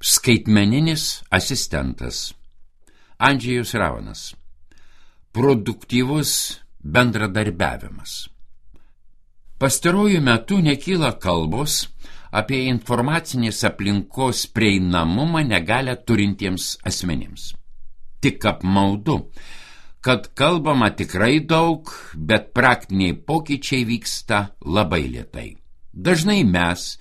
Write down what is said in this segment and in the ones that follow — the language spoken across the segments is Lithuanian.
Skaitmeninis asistentas. Andžejus Ravanas. Produktyvus bendradarbiavimas. Pastaruoju metu nekyla kalbos apie informacinės aplinkos prieinamumą negalią turintiems asmenims. Tik apmaudu, kad kalbama tikrai daug, bet praktiniai pokyčiai vyksta labai lėtai. Dažnai mes,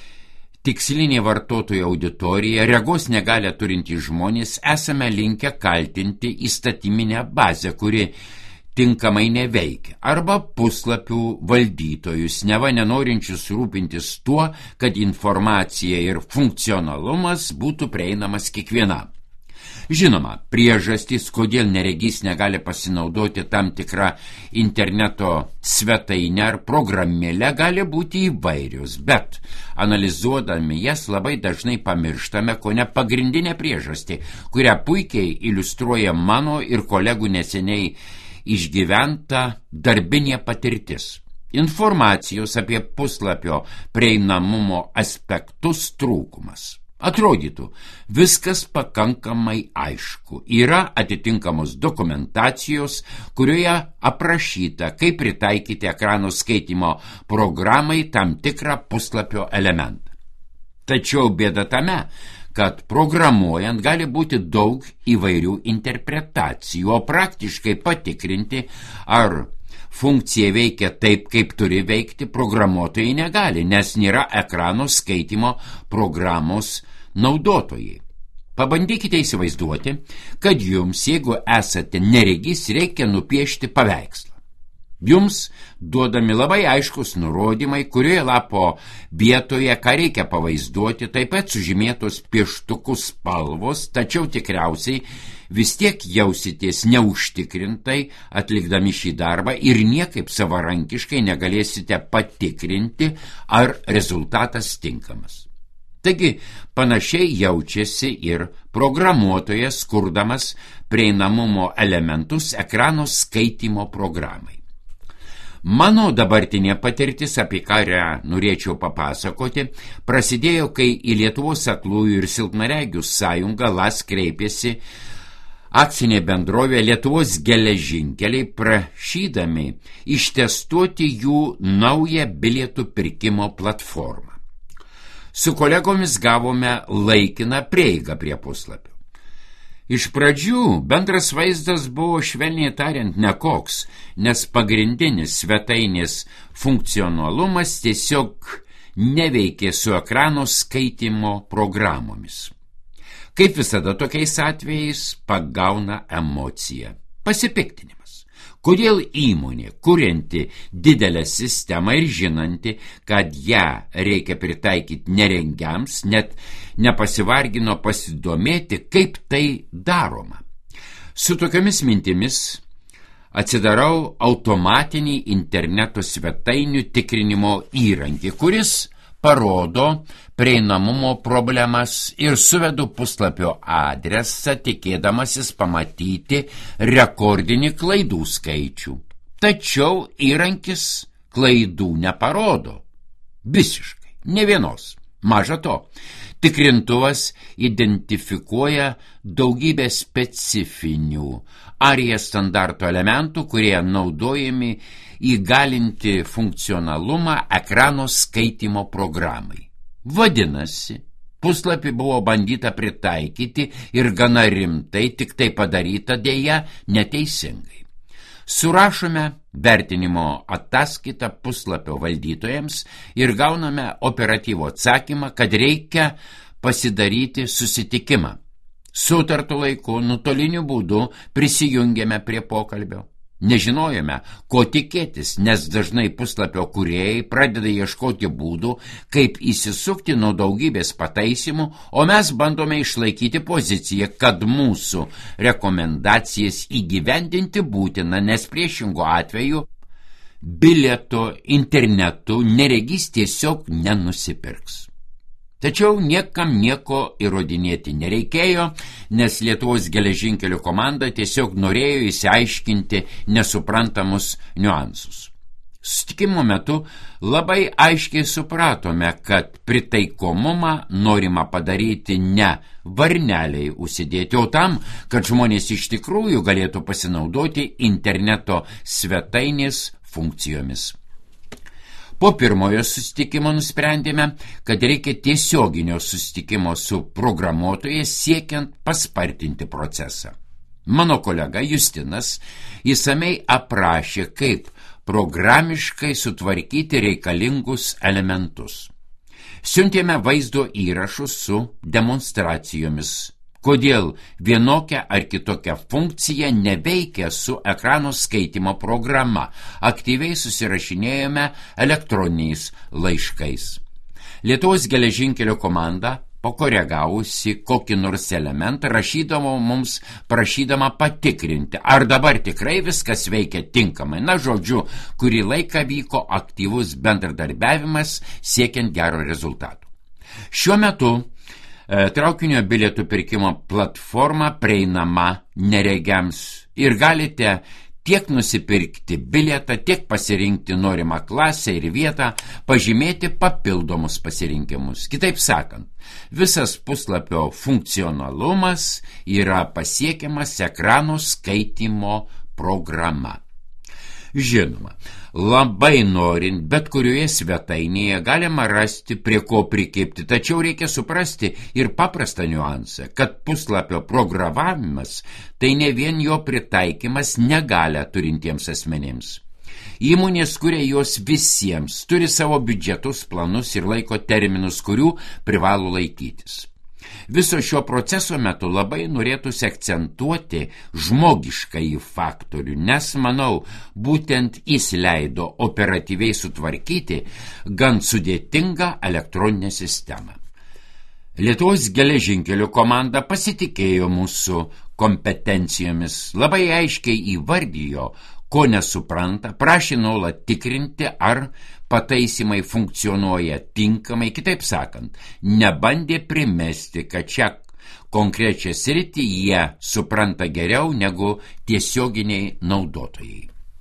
tikslinė vartotojų auditorija, regos negalią turintys žmonės, esame linkę kaltinti įstatyminę bazę, kuri tinkamai neveikia, arba puslapių valdytojus, neva nenorinčius rūpintis tuo, kad informacija ir funkcionalumas būtų prieinamas kiekvienam. Žinoma, priežastys, kodėl neregys negali pasinaudoti tam tikrą interneto svetainę ar programėlę, gali būti įvairios, bet analizuodami jas labai dažnai pamirštame kone pagrindinę priežastį, kurią puikiai iliustruoja mano ir kolegų neseniai išgyventa darbinė patirtis. Informacijos apie puslapio prieinamumo aspektus trūkumas. Atrodytų, viskas pakankamai aišku. Yra atitinkamos dokumentacijos, kurioje aprašyta, kaip pritaikyti ekrano skaitymo programai tam tikrą puslapio elementą. Tačiau bėda tame, kad programuojant gali būti daug įvairių interpretacijų, o praktiškai patikrinti, ar funkcija veikia taip, kaip turi veikti, programuotojai negali, nes nėra ekrano skaitymo programos naudotojai. Pabandykite įsivaizduoti, kad jums, jeigu esate neregys, reikia nupiešti paveikslą. Jums duodami labai aiškus nurodymai, kurioje lapo vietoje, ką reikia pavaizduoti, taip pat sužymėtos pieštukų spalvos, tačiau tikriausiai vis tiek jausitės neužtikrintai atlikdami šį darbą ir niekaip savarankiškai negalėsite patikrinti, ar rezultatas tinkamas. Taigi, panašiai jaučiasi ir programuotojas, kurdamas prieinamumo elementus ekrano skaitymo programai. Mano dabartinė patirtis, apie kurią norėčiau papasakoti, prasidėjo, kai į Lietuvos aklųjų ir silpnaregių sąjungą LAS kreipėsi akcinė bendrovė Lietuvos geležinkeliai, prašydami ištestuoti jų naują bilietų pirkimo platformą. Su kolegomis gavome laikiną prieigą prie puslapio. Iš pradžių bendras vaizdas buvo švelniai tariant nekoks, nes pagrindinis svetainės funkcionalumas tiesiog neveikė su ekrano skaitymo programomis. Kaip visada tokiais atvejais pagauna emocija, pasipiktinimas. Kodėl įmonė, kurianti didelę sistemą ir žinanti, kad ją reikia pritaikyti neregiams, net nepasivargino pasidomėti, kaip tai daroma. Su tokiamis mintimis atsidarau automatinį interneto svetainių tikrinimo įrankį, kuris parodo prieinamumo problemas ir suvedu puslapio adresą, tikėdamasis pamatyti rekordinį klaidų skaičių. Tačiau įrankis klaidų neparodo. Visiškai. Ne vienos. Maža to, tikrintuvas identifikuoja daugybę specifinių ARIA standarto elementų, kurie naudojami įgalinti funkcionalumą ekrano skaitymo programai. Vadinasi, puslapį buvo bandyta pritaikyti ir gana rimtai, tik tai padaryta dėja neteisingai. Surašome vertinimo ataskaitą puslapio valdytojams ir gauname operatyvų atsakymą, kad reikia pasidaryti susitikimą. Sutartu laiku, nuotoliniu būdu prisijungėme prie pokalbio. Nežinojome, ko tikėtis, nes dažnai puslapio kūrėjai pradeda ieškoti būdų, kaip įsisukti nuo daugybės pataisimų, o mes bandome išlaikyti poziciją, kad mūsų rekomendacijas įgyvendinti būtina, nes priešingo atveju bilieto internetu neregys tiesiog nenusipirks. Tačiau niekam nieko įrodinėti nereikėjo, nes Lietuvos geležinkelių komanda tiesiog norėjo išsiaiškinti nesuprantamus niuansus. Susitikimo metu labai aiškiai supratome, kad pritaikomumą norima padaryti ne varneliai užsidėti, o tam, kad žmonės iš tikrųjų galėtų pasinaudoti interneto svetainės funkcijomis. Po pirmojo susitikimo nusprendėme, kad reikia tiesioginio susitikimo su programuotojais siekiant paspartinti procesą. Mano kolega Justinas išsamei aprašė, kaip programiškai sutvarkyti reikalingus elementus. Siuntėme vaizdo įrašus su demonstracijomis, kodėl vienokia ar kitokia funkcija neveikia su ekrano skaitymo programa. Aktyviai susirašinėjome elektroniniais laiškais. Lietuvos geležinkelio komanda, pakoregavusi kokį nors elementą, rašydavo mums prašydama patikrinti, ar dabar tikrai viskas veikia tinkamai. Na, žodžiu, kurį laiką vyko aktyvus bendradarbiavimas siekiant gero rezultato. Šiuo metu traukinio bilietų pirkimo platforma prieinama neregiams ir galite tiek nusipirkti bilietą, tiek pasirinkti norimą klasę ir vietą, pažymėti papildomus pasirinkimus. Kitaip sakant, visas puslapio funkcionalumas yra pasiekiamas ekrano skaitymo programa. Žinoma, labai norint bet kurioje svetainėje galima rasti prie ko prikibti, tačiau reikia suprasti ir paprastą niuansą, kad puslapio programavimas tai ne vien jo pritaikymas negalią turintiems asmenims. Įmonės kuria juos visiems, turi savo biudžetus, planus ir laiko terminus, kurių privalo laikytis. Viso šio proceso metu labai norėtųsi akcentuoti žmogiškąjį faktorių, nes, manau, būtent jis leido operatyviai sutvarkyti gan sudėtingą elektroninę sistemą. Lietuvos geležinkelio komanda pasitikėjo mūsų kompetencijomis, labai aiškiai įvardijo, ko nesupranta, prašė nuolat tikrinti, ar pataisymai funkcionuoja tinkamai, kitaip sakant, nebandė primesti, kad šią konkrečią sritį jie supranta geriau negu tiesioginiai naudotojai.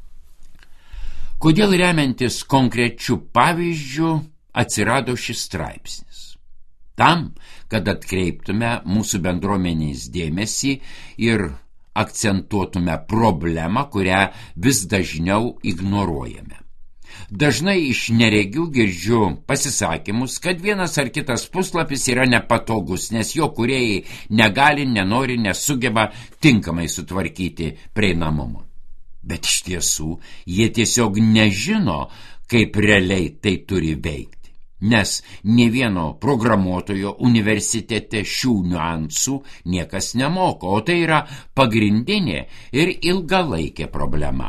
Kodėl remiantis konkrečiu pavyzdžiu atsirado šis straipsnis? Tam, kad atkreiptume mūsų bendruomenės dėmesį ir akcentuotume problemą, kurią vis dažniau ignoruojame. Dažnai iš neregių girdžiu pasisakymus, kad vienas ar kitas puslapis yra nepatogus, nes jo kūrėjai negali, nenori, nesugeba tinkamai sutvarkyti prieinamumo. Bet iš tiesų jie tiesiog nežino, kaip realiai tai turi veikti, nes nė vieno programuotojo universitete šių niuansų niekas nemoko, o tai yra pagrindinė ir ilgalaikė problema.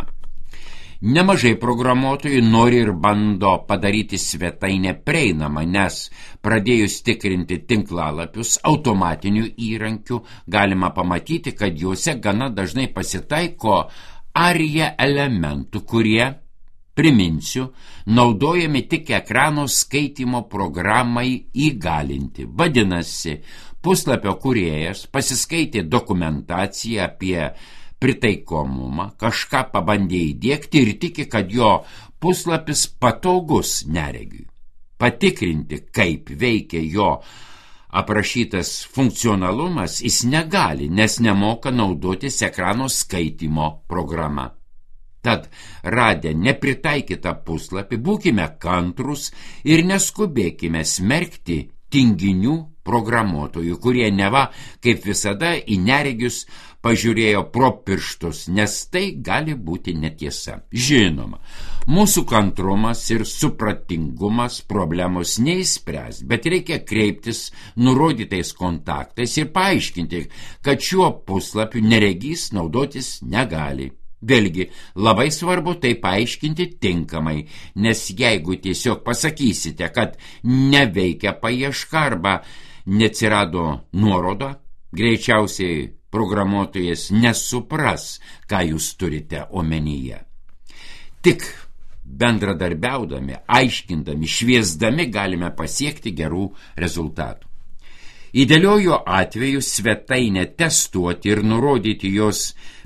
Nemažai programuotojų nori ir bando padaryti svetainę prieinamą, nes pradėjus tikrinti tinklalapius automatinių įrankių galima pamatyti, kad juose gana dažnai pasitaiko arija elementų, kurie, priminsiu, naudojami tik ekrano skaitymo programai įgalinti. Vadinasi, puslapio kūrėjas pasiskaitė dokumentaciją apie pritaikomumą, kažką pabandė įdiegti ir tiki, kad jo puslapis patogus neregiui. Patikrinti, kaip veikia jo aprašytas funkcionalumas, jis negali, nes nemoka naudotis ekrano skaitymo programa. Tad, radę nepritaikytą puslapį, būkime kantrus ir neskubėkime smerkti tinginių programuotojų, kurie neva, kaip visada, į neregius pažiūrėjo pro pirštus, nes tai gali būti netiesa. Žinoma, mūsų kantrumas ir supratingumas problemos neįspręs, bet reikia kreiptis nurodytais kontaktais ir paaiškinti, kad šiuo puslapiu neregys naudotis negali. Vėlgi, labai svarbu tai paaiškinti tinkamai, nes jeigu tiesiog pasakysite, kad neveikia paieška arba neatsirado nuoroda, greičiausiai programuotojas nesupras, ką jūs turite omenyje. Tik bendradarbiaudami, aiškindami, šviesdami galime pasiekti gerų rezultatų. Idealiuoju atveju svetainę testuoti ir nurodyti jos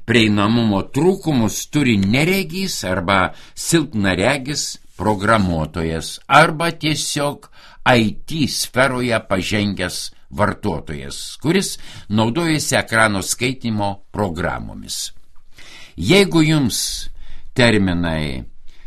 prieinamumo trūkumus turi neregys arba silpnaregis programuotojas arba tiesiog IT sferoje pažengęs vartotojas, kuris naudojasi ekrano skaitimo programomis. Jeigu jums terminai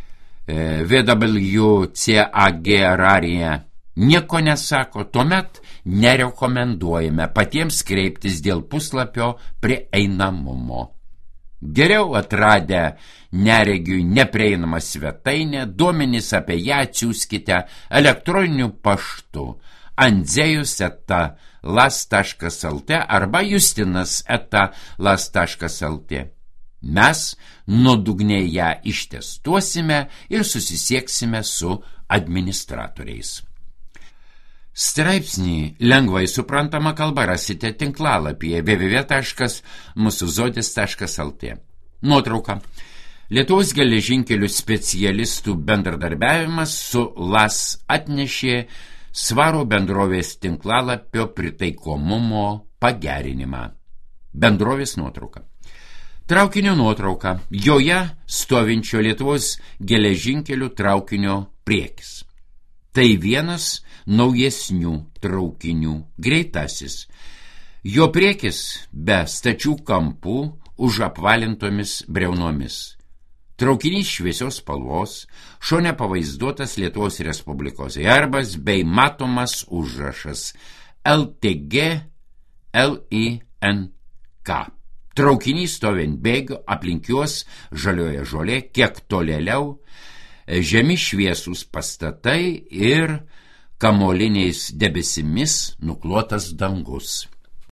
VWCAG ar ARIA nieko nesako, tuomet nerekomenduojame patiems kreiptis dėl puslapio prieinamumo. Geriau atradę neregiui neprieinamą svetainę, duomenys apie ją atsiųskite elektroniniu paštu andzejus@las.lt arba justinas@las.lt. Mes nuodugniai ją ištestuosime ir susisieksime su administratoriais. Straipsnį lengvai suprantama kalba rasite tinklalapyje www.musuzodis.lt. Nuotrauka. Lietuvos geležinkelių specialistų bendradarbiavimas su LAS atnešė svarų bendrovės tinklalapio pritaikomumo pagerinimą. Bendrovės nuotrauka. Traukinio nuotrauka. Joje stovinčio Lietuvos geležinkelių traukinio priekis. Tai vienas naujesnių traukinių, greitasis. Jo priekis be stačių kampų už apvalintomis briaunomis. Traukinys šviesios spalvos, šone pavaizduotas Lietuvos Respublikos herbas bei matomas užrašas LTG LINK. Traukinys stovi ant bėgių, aplink juos žalioja žolė, kiek tolėliau žemi šviesūs pastatai ir kamuoliniais debesimis nuklotas dangus.